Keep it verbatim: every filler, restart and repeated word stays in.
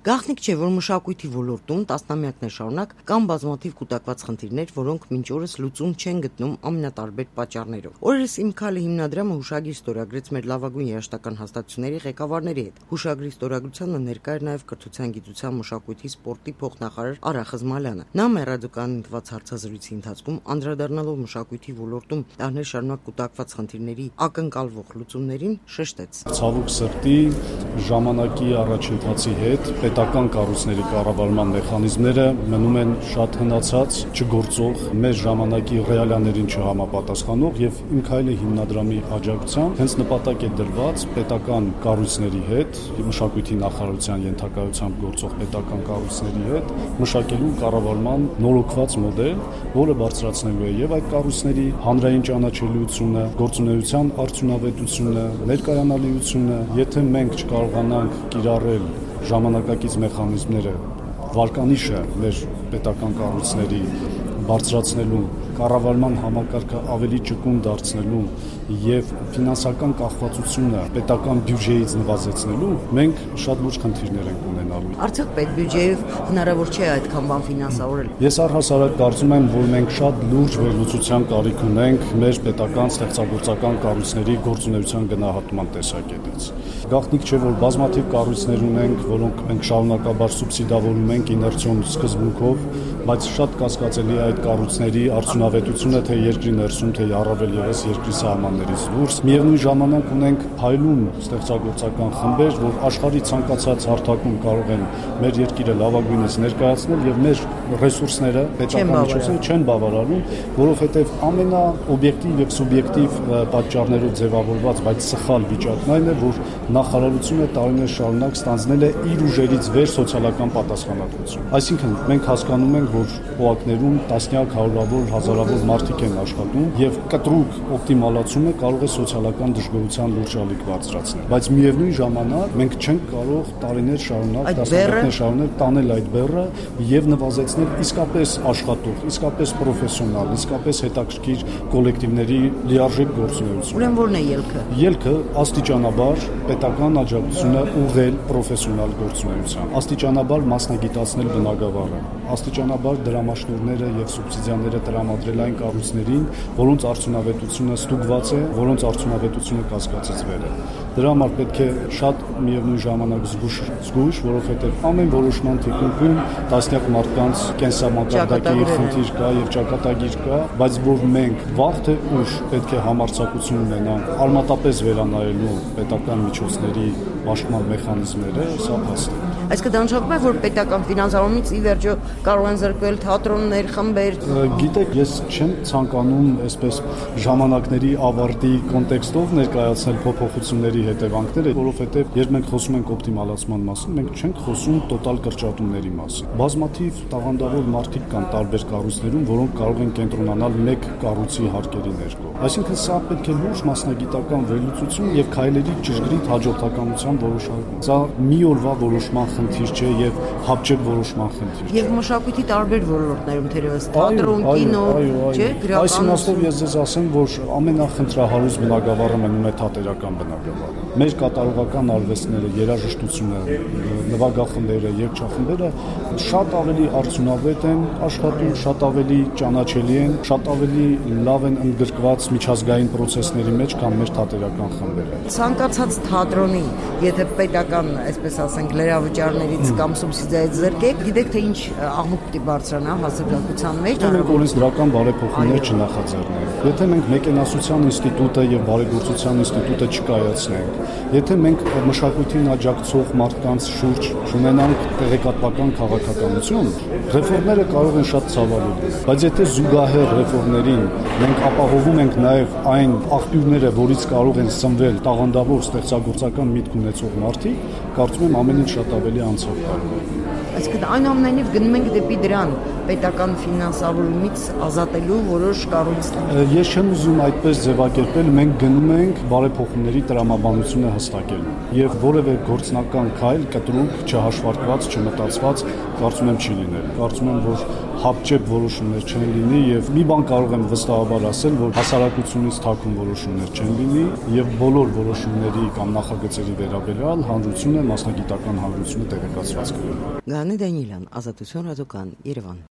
Գաղտնիք չէ, որ մշակույթի ոլորտում տասնամյակներ շարունակ կան բազմաթիվ կուտակված խնդիրներ, որոնք մինչ օրս լուծում չեն գտնում ամենատարբեր պատճառներով։ Օրերս Իմ քայլը հիմնադրամը հուշագիր ստորագրեց մեր լավագույն երաժշտական հաստատությունների ղեկավարների հետ։ Հուշագրի ստորագրությանը ներկա էր նաև կրթության, գիտության, մշակույթի, սպորտի փոխնախարար Արա Խզմալյանը։ Նա մեր ռադիոկայանին տված հարցազրույցի ընթացքում անդրադառնալով մշակույթի ոլորտում տարիներ շարունակ կուտակված խնդիրների ակնկալվող լուծումներին շեշտեց. Ցավոք սրտի ժամանակի առաջընթացի հետ պետական կառույցների կառավարման մեխանիզմները մնում են շատ հնացած, չգործող, մեր ժամանակի ռեալիաներին չհամապատասխանող եւ Իմ քայլը հիմնադրամի աջակցությամբ հենց նպատակ է դրված պետական կառույցների հետ, մշակույթի նախարարության ենթակայությամբ գործող պետական կառույցների հետ մշակելու կառավարման նորոգված մոդել, որը բարձրացնելու է եւ այդ կառույցների հանրային ճանաչելիությունը, գործունեության արդյունավետությունը, ներկայանալիությունը, եթե մենք չկարողանանք կիրառել ժամանակակից մեխանիզմները, վարկանիշը մեր պետական կառույցների բարձրացնելու, կառավարման համակարգը ավելի ճկուն դարձնելու եւ ֆինանսական կախվածությունը պետական բյուջեից նվազեցնելու, մենք շատ լուրջ խնդիրներ ենք ունենալու։ Արդյոք պետբյուջեով հնարավոր չէ այդքան բան ֆինանսավորել։ Ես առհասարակ կարծում եմ, որ մենք շատ լուրջ վերլուծության կարիք ունենք մեր պետական ստեղծագործական կառույցների գործունեության գնահատման տեսակետից։ Գաղտնիք չէ, որ բազմաթիվ կառույցներ ունենք, որոնք մենք շարունակաբար սուբսիդավորում ենք իներցիոն սկզբունքով, բայց շատ կասկածելի է այդ կառույցների արդյունավետությունը թե երկրի ներսում, թե առավել ևս երկրի սահմաններից դուրս։ Միևնույն ժամանակ ունենք փայլուն ստեղծագործական խմբեր, որ աշխարհի ցանկացած հարթակում կարող են մեր երկիրը լավագույնս ներկայացնել եւ մեր ռեսուրսները, պետական միջոցները չեն բավարարում, որովհետեւ ամենաօբյեկտիվ եւ սուբյեկտիվ պատճառներով ձևավորված, բայց սխալ վիճակն այն է, որ նախարարությունը տարիներ շարունակ ստանձնել է իր ուժերից վեր սոցիալական պատասխանատվություն։ Այսինքն մենք հասկանում ենք, որ օակներում տասնյակ, հարյուրավոր, հազարավոր մարդիկ են աշխատում եւ կտրուկ օպտիմալացումը կարող է սոցիալական դժգոհության լուրջ ալիք բարձրացնել։ Բայց միևնույն ժամանակ մենք չենք կարող տարիներ շարունակ, տասնամյակներ շարունակ տանել այդ բեռը եւ նվազեցնել իսկապես աշխատող, իսկապես պրոֆեսիոնալ, իսկապես հետաքրքիր կոլեկտիվների լիարժեք գործունեություն։ Ուրեմն ո՞րն է ելքը։ Ելքը աստիճանաբար պետական աջակցությունը ուղղել պրոֆեսիոնալ գործունեության, աստիճանաբար մասնագիտացնել բնագավառը, աստիճանաբար դրամաշնորհները եւ սուբսիդիաները տրամադրել այն կառույցներին, որոնց արդյունավետությունը ստուգված է, որոնց արդյունավետությունը կասկածեցվել է։ Դրա համար պետք է շատ միևնույն ժամանակ զգուշ, զգուշ, որովհետեւ ամեն որոշման թիկունքում տասնյակ մարդկանց կենսամակարդակի խնդիր կա եւ ճակատագիր կա, բայց որ մենք վաղ թե ուշ պետք է համարձակություն ունենանք արմատապես վերանայելու պետական միջոցների պաշտպան մեխանիզմները, սա փաստ է։ Այս կդանշողում է, որ պետական ֆինանսավորումից ի վերջո կարող են զրկվել թատրոններ, խմբեր։ Գիտեք, ես չեմ ցանկանում այսպես ժամանակների ավարտի կոնտեքստով ներկայացնել փոփոխությունների հետևանքները, որովհետև երբ մենք խոսում ենք օպտիմալացման մասին, մենք չենք խոսում տոտալ կրճատումների մասին։ Բազմաթիվ տաղանդավոր մարդիկ կան տարբեր կառույցներում, որոնք կարող են կենտրոնանալ մեկ կառույցի հարկերի ներքո։ Այսինքն սա պետք է լուրջ մասնագիտական վերլուծություն եւ քայլերի ճշգրիտ հաջորդականության որոշում։ Սա մի օրվա որոշման խնդիր չէ եւ հապճեպ որոշման խնդիր։ Եվ մշակույթի տարբեր ոլորտներում թերևս թատրոն, կինո, չէ՞, գրականություն։ Այս իմաստով ես ձեզ ասեմ, որ ամենախնդրահարույց բնագավառը մնում է թատերական բնագավառը։ Մեր կատարողական արվեստները, երաժշտությունը, նվագախմբերը, երգչախմբերը շատ ավելի արդյունավետ են աշխատում, շատ ավելի ճանաչելի են, շատ ավելի լավ են ընդգրկված միջազգային process-ների մեջ, քան մեր թատերական խմբերը։ Ցանկացած թատրոնի, եթե պետական, այսպես ասենք, լրավճարներից կամ սուբսիդիայից զրկեք, գիտեք թե ինչ աղմուկ պիտի բարձրանա հասարակության մեջ։ Մենք օրենսդրական բարեփոխումներ չնախաձեռնենք։ Եթե մենք մեկենասության ինստիտուտը եւ բարեգործության ինստիտուտը չկայացնենք, եթե մենք մշակույթին աջակցող մարդկանց շուրջ ունենանք տեղեկատվական քաղաքականություն, ռեֆորմները կարող են շատ ցավալի լինել։ Բայց եթե զուգահեռ ռեֆորմներին մենք ապահովում ենք նաեւ այն աղբյուրները, որից կարող են սնվել տաղանդավոր ստեղծագործական միտք ունեցող մարդիկ, կարծում եմ ամեն ինչ շատ ավելի անցավ կարող է։ Այսինքն այնուամենայնիվ գնում ենք դեպի դրան պետական ֆինանսավորումից ազատելու որոշ կառույցներ։ Ես չեմ ուզում այդպես ձևակերպել, մենք գնում ենք բարեփոխումների տրամաբանությունը հստակելու եւ որևէ գործնական քայլ կտրուկ չհաշվարկված, չմտածված կարծում եմ չի լինել։ Կարծում եմ, որ հապճեպ որոշումներ չեն լինի եւ մի բան կարող եմ վստահաբար ասել, որ հասարակությունից թաքուն որոշումներ չեն լինի եւ բոլոր որոշումների կամ նախագծերի վերաբերյալ հանրությունը, մասնագիտական հանրությունը տեղեկացված կլինի։ Գաներ Դանիելյան, Ազատություն ռադիոկան, Երևան։